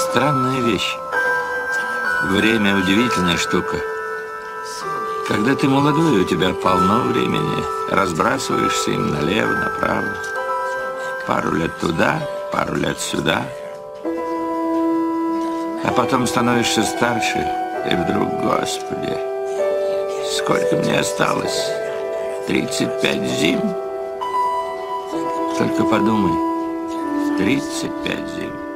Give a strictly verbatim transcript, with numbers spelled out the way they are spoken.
Странная вещь. Время – удивительная штука. Когда ты молодой, у тебя полно времени. Разбрасываешься им налево, направо. Пару лет туда, пару лет сюда. А потом становишься старше, и вдруг, Господи, сколько мне осталось? тридцать пять зим? Только подумай, тридцать пять зим.